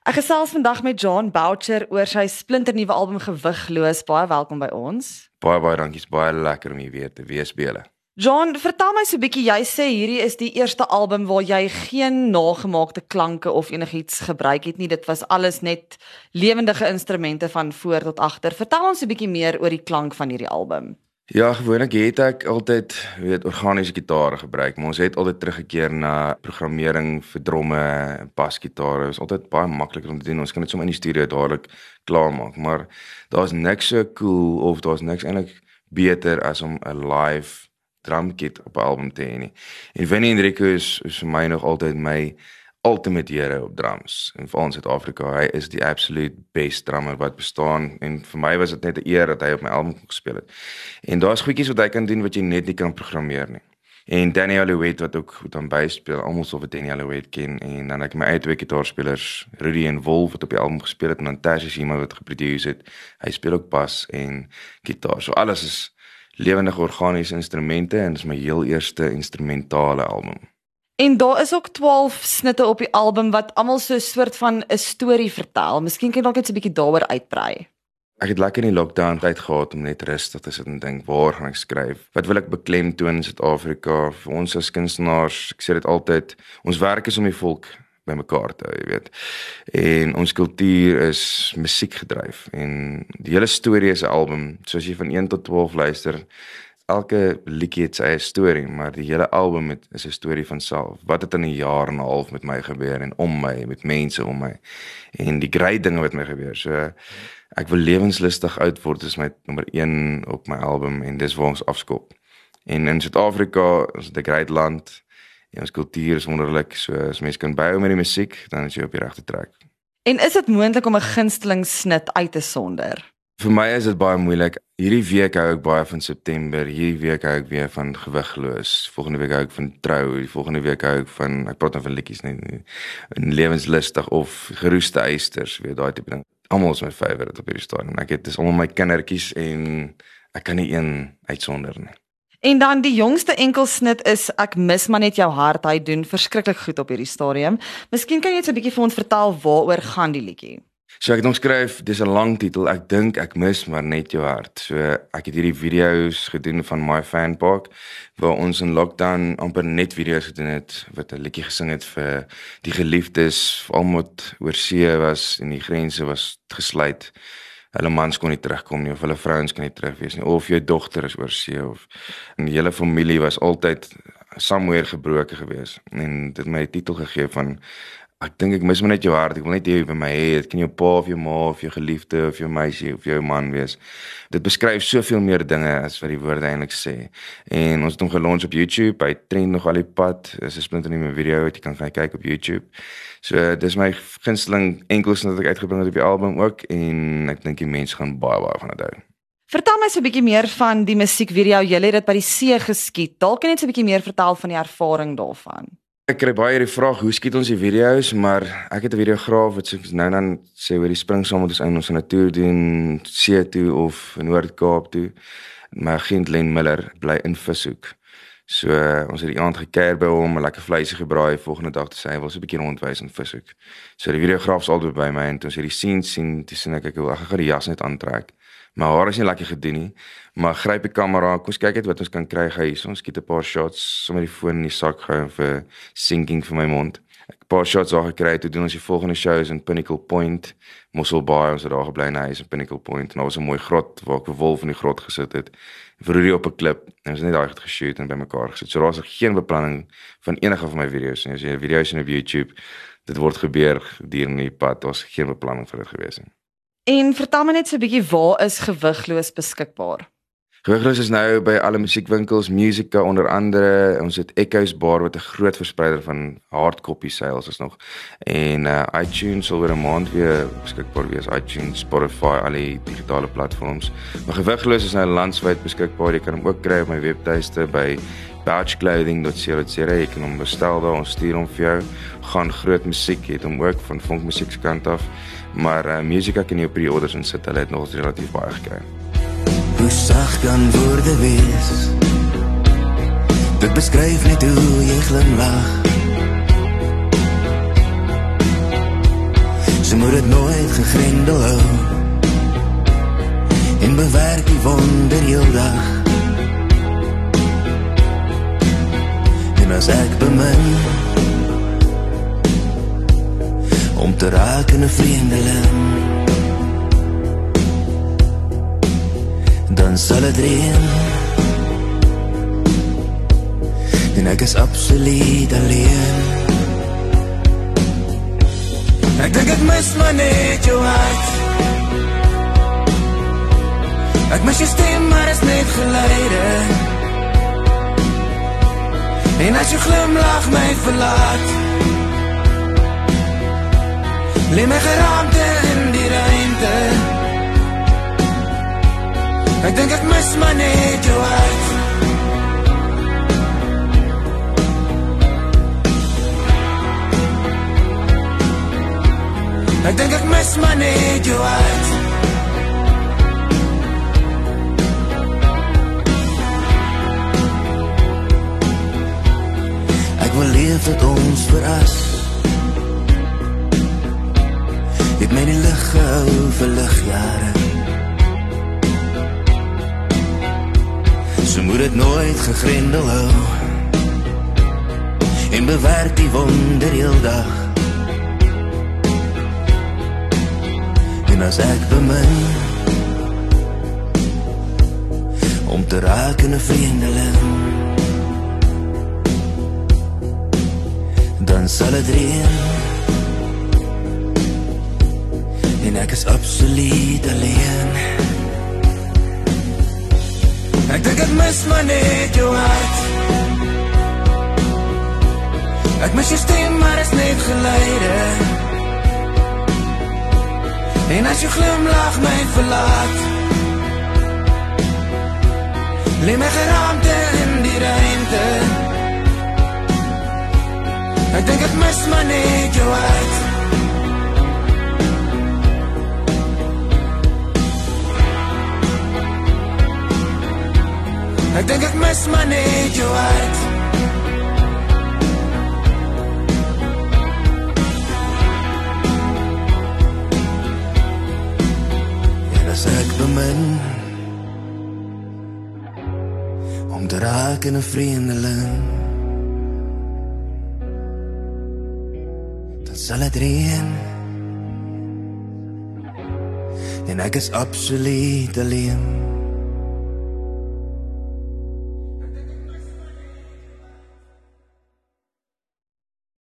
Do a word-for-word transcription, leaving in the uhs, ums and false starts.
Ek gesels vandag met John Boucher oor sy splinternuwe album Gewigloos. Baie welkom by ons. Baie baie dankie, is baie lekker om hier weer te wees by julle. John, vertel my so 'n bietjie, jy sê hierdie is die eerste album waar jy geen nagemaakte klanke of enigiets gebruik het nie. Dit was alles net lewendige instrumente van voor tot agter. Vertel ons 'n bietjie meer oor die klank van hierdie album. Ja, gewoonlik het ek altyd, weet, organiese gitare gebruik, maar ons het altyd teruggekeer na programmering vir dromme, basgitare. Dit is altyd baie makliker om te doen. Ons kan dit sommer in die studio dadelik klaar maak, maar daar's niks so cool of daar's niks eintlik beter as om 'n live drumkit op 'n album te hê nie. En Vinnie Hendrico is, is vir my nog altyd my ultimate hero op drums. En veral in Suid-Afrika, hy is die absolute best drummer wat bestaan. En vir my was dit net 'n eer dat hy op my album kon speel het. En daar's goedjies wat hy kan doen wat jy net nie kan programmeer nie. En Danny Alouette wat ook goed aan byspeel, almal sal vir Danny Alouette ken. En dan ek my eie twee gitaarspelers, Rudy en Wolf wat op die album gespeel het en dan Tash is iemand wat geproduce het. Hy speel ook bas en gitaar. So alles is lewendige organiese instrumente en dit is my heel eerste instrumentale album. En daar is ook twaalf snitte op die album wat almal so 'n soort van 'n storie vertel. Miskien kan jy dalk net 'n bietjie daaroor uitbrei. Ek het lekker in die lockdown tyd gehad om net rustig te sit en dink, waar gaan ek skryf? Wat wil ek beklemtoon in Suid-Afrika vir ons as kunstenaars? Ek sê dit altyd, ons werk is om die volk by mekaar te hou, jy weet. En ons kultuur is musiek gedryf en die hele storie is 'n album. So as jy van een tot twaalf luister, elke liedjie het sy eie storie, maar die hele album het, is 'n storie van self. Wat het in 'n jaar en 'n half met my gebeur en om my, met mense om my en die great dinge wat my gebeur. So ek wil lewenslustig oud word, is my nommer een op my album en dis waar ons afskop. En in Suid-Afrika is dit 'n great land. En ons kultuur is wonderlik, so as mens kan byhou met die musiek, dan is jy op die regte trek. En is dit moontlik om 'n gunsteling snit uit te sonder? Vir my is dit baie moeilik. Hierdie week hou ek baie van September, hierdie week hou ek weer van Gewigloos, volgende week hou ek van Trou, die volgende week hou ek van, ek praat nou van liedjies, nie, nie lewenslustig of Geroeste Eisters, weet daai tipe ding. Almal is my favourite op hierdie stadium. Ek het dis almal my kindertjies en ek kan nie een uitsonder nie. En dan die jongste enkelsnit is Ek mis maar net jou hart. Hy doen verskriklik goed op hierdie stadium. Miskien kan jy net so 'n bietjie vir ons vertel waaroor gaan die liedjie? So ek het hom skryf, dis 'n lang titel. Ek dink ek mis maar net jou hart. So ek het hierdie video's gedoen van My Fan Park waar ons in lockdown amper net video's gedoen het wat 'n liedjie gesing het vir die geliefdes, almal wat oor see was en die grense was gesluit. Hulle mans kon nie terugkom nie of hulle vrouens kon nie terug wees nie of jou dogter is oor see of en die hele familie was altyd somewhere gebroken gewees en dit het my 'n titel gegee van ek dink ek mis maar net jou hart, ek wil net jy by my hê, dit kan jou pa of jou ma of jou geliefde of jou meisie of jou man wees. Dit beskryf soveel meer dinge as wat die woorde eintlik sê. En ons het hom gelons op YouTube, hy trend nog al die pad, is 'n splinternuwe video wat jy kan gaan kyk op YouTube. So dis my gunsteling enkelsnit wat ek uitgebring het op die album ook en ek dink die mense gaan baie baie van dit hou. Vertel my so 'n bietjie meer van die musiekvideo. Jy het dit by die see geskiet. Dalk kan jy net so 'n bietjie meer vertel van die ervaring daarvan. Ek kry baie die vraag, hoe skiet ons die video's, maar ek het 'n videograaf wat so nou dan sê oor die spring saam met ons in ons 'n toer doen, see toe of in Noord-Kaap toe. My agent Len Miller bly in Vishoek. So uh, ons het die aand gekuier by hom, 'n lekker vleisie gebraai, volgende dag te sê hy wil so 'n bietjie rondwys in Vishoek. So die videograaf is altyd by my en toe ons hierdie scene sien, toe sien ek ek wil ek gaan die jas net aantrek. My haar is nie lekker gedoen nie, maar gryp die kamera, kom ons kyk net wat ons kan kry hier. So ons skiet 'n paar shots, sommer die foon in die sak gehou vir sinking vir my mond. 'n Paar shots daar gekry, toe doen ons die volgende shows in Pinnacle Point, Mossel Bay, ons het daar gebly in 'n huis in Pinnacle Point en daar was 'n mooi grot waar ek 'n wolf in die grot gesit het. Vir Rudy op 'n klip en ons het net daai goed geshoot en bymekaar gesit. So daar's geen beplanning van enige van my video's nie. As jy video's sien op YouTube, dit word gebeur gedurende die pad, daar's geen beplanning vir dit gewees nie. En vertel my net so 'n bietjie, waar is Gewigloos beskikbaar? Gewigloos is nou by alle musiekwinkels, Musica onder andere. Ons het Echoes Bar wat 'n groot verspreider van hardcopy sales is nog. En uh, iTunes sal oor 'n maand weer beskikbaar wees. iTunes, Spotify, al die digitale platforms. Maar Gewigloos is nou landwyd beskikbaar. Jy kan hom ook kry op my webtuiste by bouch clothing dot co dot za. Jy kan hom bestel daar, ons stuur hom vir jou. Gaan groot musiek, het hom ook van funkmusiek se kant af. Maar uh, Musica kan jy op die orders insit. Hulle het nog relatief baie gekry. Hoe sag kan woorde wees? Dit beskryf net hoe jy glimlag. Ze moet het nooit gegrendel hou en bewerk die wonder heel dag. En as ek bemin om te raak in 'n vreemdeling, dan sal het reën en ek is absoluut alleen. Ek dink ek mis maar net jou hart, ek mis jou stem maar is net geleide, en as jou glimlach my verlaat, leef my geraamte in die ruimte. Ek dink ek mis maar net jou hart. Ek dink ek mis maar net jou hart. Ek wil leef dat ons verras, het my die lig gehou vir ligjare. So moet het nooit gegrendel hou en bewerk die wonder heel dag. En as ek bemin om te raak in 'n vreemdeling, dan sal het reën en ek is absoluut alleen. Ek dink ek mis maar net jou hart, ek mis jou stem maar is net geleide, en as jou glimlach my verlaat, leef my geraamte in die ruimte. Ek dink ek mis maar net jou hart. Ek dink ek mis maar net jou hart. En as ek bemin om te raak in 'n vreemdeling, dan sal het reën en ek is absoluut alleen.